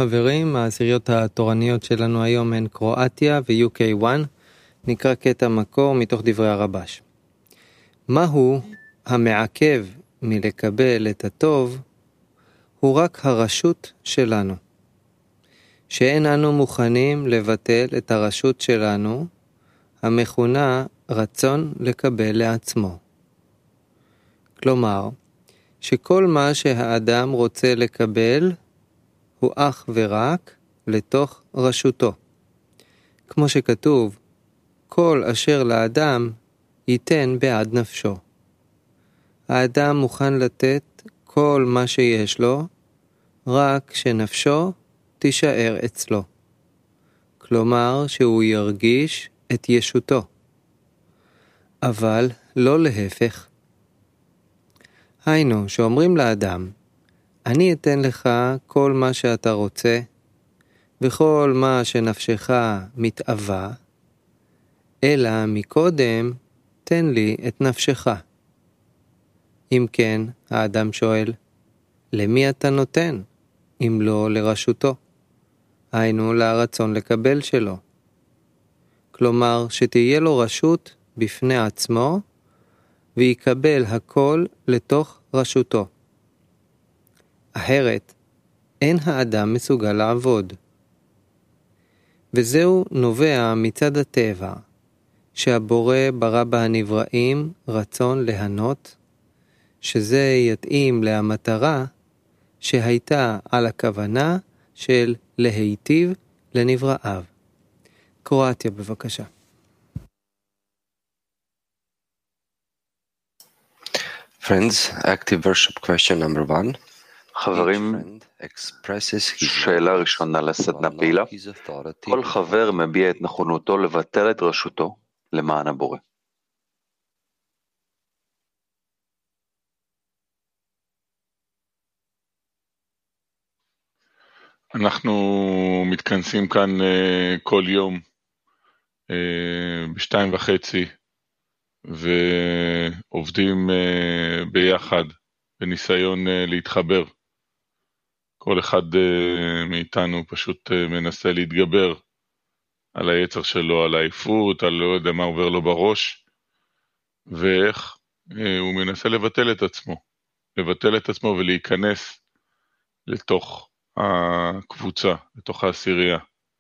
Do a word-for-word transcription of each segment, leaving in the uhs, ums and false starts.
חברים, העשיריות התורניות שלנו היום הן קרואטיה ו-יו קיי אחת. נקרא קטע מקור מתוך דברי הרבש. מהו המעכב מלקבל את הטוב? הוא רק הרשות שלנו. שאין אנו מוכנים לבטל את הרשות שלנו, המכונה רצון לקבל לעצמו. כלומר, שכל מה שהאדם רוצה לקבל הוא אך ורק לתוך רשותו. כמו שכתוב, כל אשר לאדם ייתן בעד נפשו. האדם מוכן לתת כל מה שיש לו, רק שנפשו תישאר אצלו. כלומר שהוא ירגיש את ישותו. אבל לא להפך. היינו, שאומרים לאדם, אני אתן לך כל מה שאתה רוצה, וכל מה שנפשך מתאווה, אלא מקודם תן לי את נפשך. אם כן, האדם שואל, למי אתה נותן, אם לא לרשותו? היינו, לרצון לקבל שלו. כלומר, שתהיה לו רשות בפני עצמו, ויקבל הכל לתוך רשותו. אחרת, אין האדם מסוגל לעבוד. וזהו נובע מצד הטבע, שהבורא ברא בהנבראים רצון להנות, שזה יתאים להמטרה שהייתה על הכוונה של להיטיב לנבראיו. קרואטיה בבקשה. Friends, active worship question number one. חברים, שאלה ראשונה לסדנה פעילה. כל חבר מביע את נכונותו לבטל את רשותו למען הבורא. אנחנו מתכנסים כאן uh, כל יום uh, בשתיים וחצי ועובדים uh, ביחד בניסיון uh, להתחבר. כל אחד uh, מאיתנו פשוט uh, מנסה להתגבר על היצר שלו, על העייפות, על לא יודע מה עובר לו בראש, ואיך uh, הוא מנסה לבטל את עצמו, לבטל את עצמו ולהיכנס לתוך הקבוצה, לתוך העשירייה.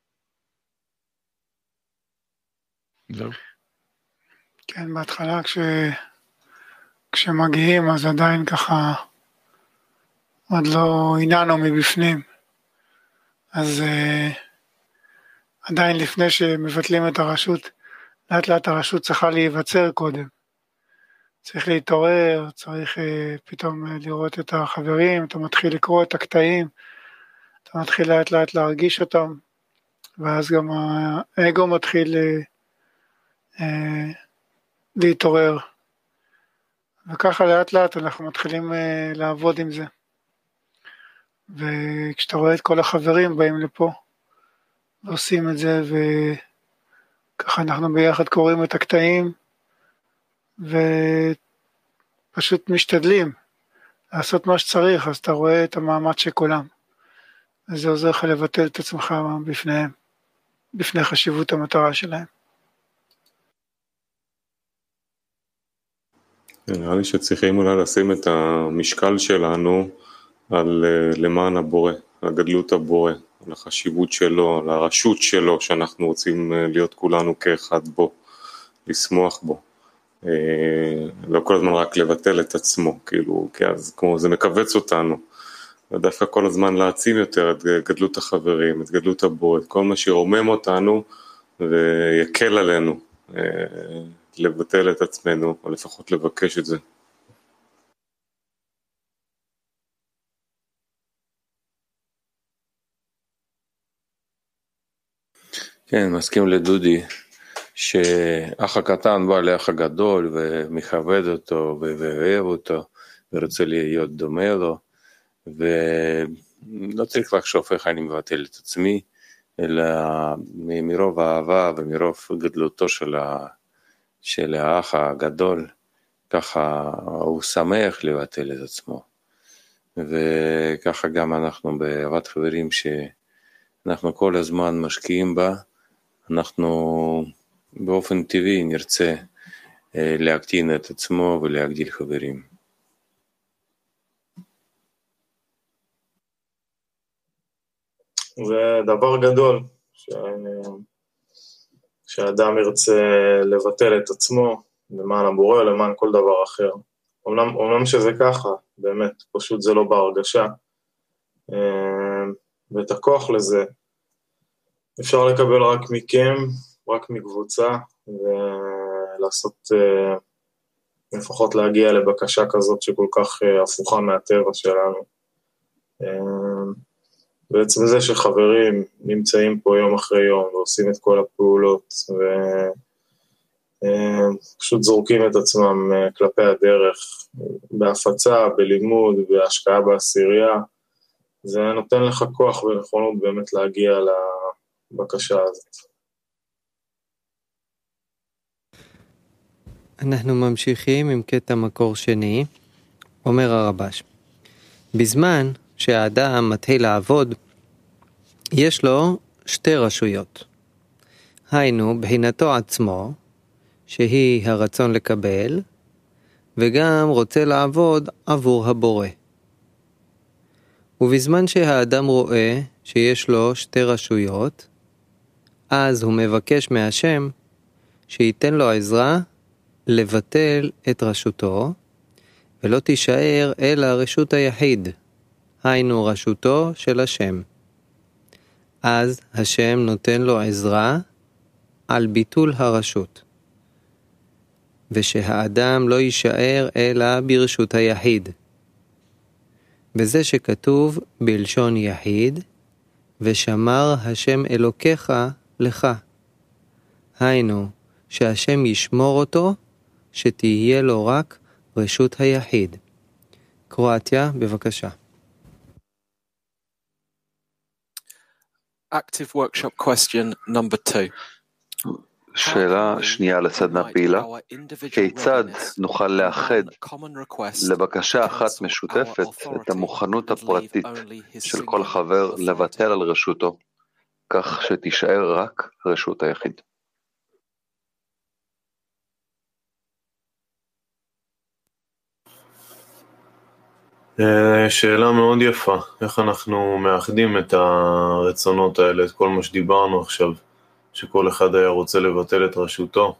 זהו. כן, בהתחלה כש... כשמגיעים אז עדיין ככה עוד לא עיננו מבפנים, אז uh, עדיין לפני שמבטלים את הרשות, לאט לאט הרשות צריכה להיווצר קודם. צריך להתעורר, צריך uh, פתאום uh, לראות את החברים, אתה מתחיל לקרוא את הקטעים, אתה מתחיל לאט לאט להרגיש אותם, ואז גם האגו מתחיל uh, uh, להתעורר. וככה לאט לאט אנחנו מתחילים uh, לעבוד עם זה. וכשאתה רואה את כל החברים באים לפה, ועושים את זה, וככה אנחנו ביחד קוראים את הקטעים, ופשוט משתדלים לעשות מה שצריך, אז אתה רואה את המאמץ של כולם. וזה עוזר לך לבטל את עצמך בפניהם, בפני חשיבות המטרה שלהם. נראה לי שצריכים אולי לשים את המשקל שלנו על למען הבורא, על גדלות הבורא, על החשיבות שלו, על הרשות שלו, שאנחנו רוצים להיות כולנו כאחד בו, לשמוח בו. לא כל הזמן רק לבטל את עצמו, כאילו, כי אז כמו זה מקבץ אותנו, ודווקא כל הזמן להעצים יותר את גדלות החברים, את גדלות הבורא, את כל מה שרומם אותנו ויקל עלינו לבטל את עצמנו, או לפחות לבקש את זה. כן, מסכים לדודי, שאח הקטן בא לאח הגדול ומכבד אותו ואוהב אותו ורוצה להיות דומה לו, ולא צריך לחשוב איך אני מבטל את עצמי, אלא מרוב האהבה ומרוב גדלותו של, ה... של האח הגדול, ככה הוא שמח לבטל את עצמו. וככה גם אנחנו באהבת חברים ש... אנחנו כל הזמן משקיעים בה, אנחנו באופן טבעי נרצה להקטין את עצמו ולהגדיל חברים. זה דבר גדול, ש... שהאדם ירצה לבטל את עצמו למען הבורא, למען כל דבר אחר. אומנם, אומנם שזה ככה, באמת, פשוט זה לא בהרגשה. ואת הכוח לזה אפשר לקבל רק מכם, רק מקבוצה, ולעשות, לפחות להגיע לבקשה כזאת שכל כך הפוכה מהטבע שלנו. בעצם זה שחברים נמצאים פה יום אחרי יום ועושים את כל הפעולות ופשוט זורקים את עצמם כלפי הדרך בהפצה, בלימוד, בהשקעה בעשירייה, זה נותן לך כוח ונכונות באמת להגיע לבקשה הזאת. אנחנו ממשיכים עם קטע מקור שני, אומר הרבש. בזמן שהאדם מתחיל לעבוד, יש לו שתי רשויות. היינו, בחינתו עצמו, שהיא הרצון לקבל, וגם רוצה לעבוד עבור הבורא. ובזמן שהאדם רואה שיש לו שתי רשויות, אז הוא מבקש מהשם שייתן לו עזרה לבטל את רשותו, ולא תישאר אלא רשות היחיד, היינו רשותו של השם. אז השם נותן לו עזרה על ביטול הרשות, ושהאדם לא יישאר אלא ברשות היחיד. בזה שכתוב בלשון יחיד, ושמר השם אלוקיך לך. היינו, שהשם ישמור אותו, שתהיה לו רק רשות היחיד. קרואטיה, בבקשה. Active workshop question number two. שאלה שנייה לסדנה פעילה, כיצד נוכל לאחד לבקשה אחת משותפת את המוכנות הפרטית של כל חבר לבטל על רשותו, כך שתישאר רק רשות היחיד? שאלה מאוד יפה, איך אנחנו מאחדים את הרצונות האלה, את כל מה שדיברנו עכשיו, שכל אחד היה רוצה לבטל את רשותו.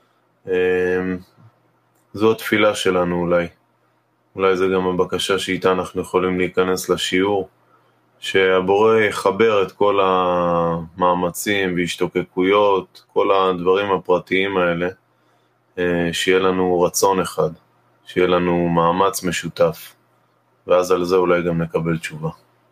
זו התפילה שלנו אולי. אולי זה גם הבקשה שאיתה אנחנו יכולים להיכנס לשיעור, שהבורא יחבר את כל המאמצים והשתוקקויות, כל הדברים הפרטיים האלה, שיהיה לנו רצון אחד, שיהיה לנו מאמץ משותף, ואז על זה אולי גם נקבל תשובה.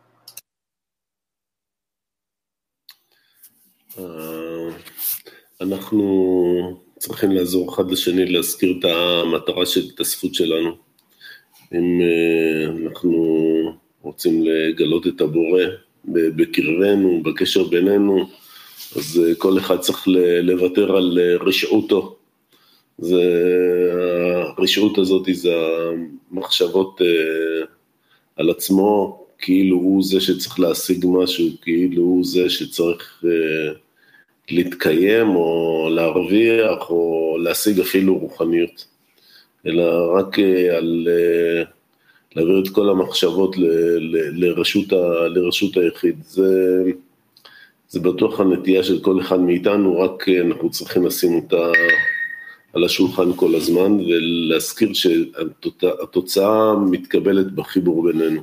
אנחנו צריכים לעזור אחד לשני להזכיר את המטרה של התאספות שלנו. אם אנחנו רוצים לגלות את הבורא בקרבנו, בקשר בינינו, אז כל אחד צריך לוותר על רשעותו. זה, הרשעות הזאת זה המחשבות על עצמו, כאילו הוא זה שצריך להשיג משהו, כאילו הוא זה שצריך להתקיים או להרוויח או להשיג אפילו רוחניות, אלא רק על להעביר את כל המחשבות ל, ל, לרשות, ה, לרשות היחיד. זה, זה בטוח הנטייה של כל אחד מאיתנו, רק אנחנו צריכים לשים אותה על השולחן כל הזמן ולהזכיר שהתוצאה מתקבלת בחיבור בינינו.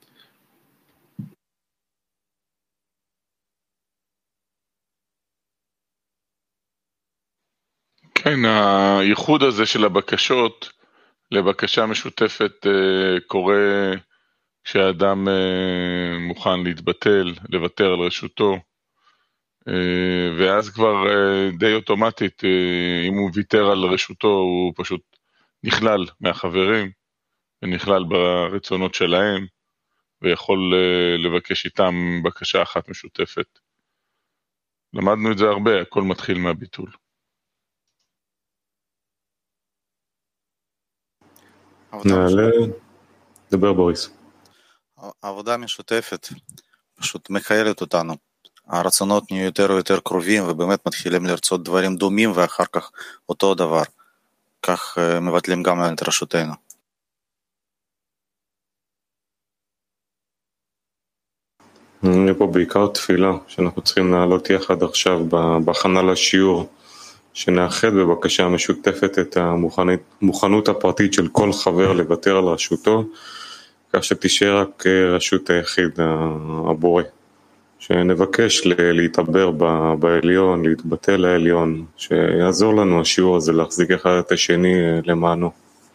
כן, הייחוד הזה של הבקשות לבקשה משותפת קורה כשאדם מוכן להתבטל, לוותר על רשותו, ואז כבר די אוטומטית, אם הוא ויתר על רשותו, הוא פשוט נכלל מהחברים, ונכלל ברצונות שלהם, ויכול לבקש איתם בקשה אחת משותפת. למדנו את זה הרבה, הכל מתחיל מהביטול. נעלה, דבר בוריס. העבודה המשותפת פשוט מחיילת אותנו, הרצונות נהיו יותר ויותר קרובים ובאמת מתחילים לרצות דברים דומים ואחר כך אותו דבר. כך מבטלים גם את רשותנו. אני פה בעיקר תפילה שאנחנו צריכים לעלות יחד עכשיו בהכנה לשיעור, שנאחד בבקשה משותפת את המוכנות הפרטית של כל חבר לוותר על רשותו, כך שתישאר רק רשות היחיד, הבורא. שנבקש להתעבר בעליון, להתבטא לעליון, שיעזור לנו השיעור הזה להחזיק אחד את השני למענו.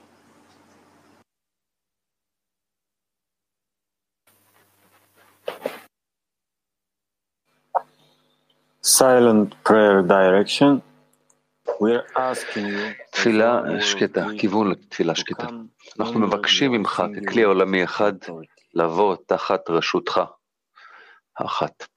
Silent prayer direction. We're asking you. תפילה שקטה, כיוון לתפילה שקטה. אנחנו מבקשים ממך ככלי עולמי אחד לבוא תחת רשותך האחת.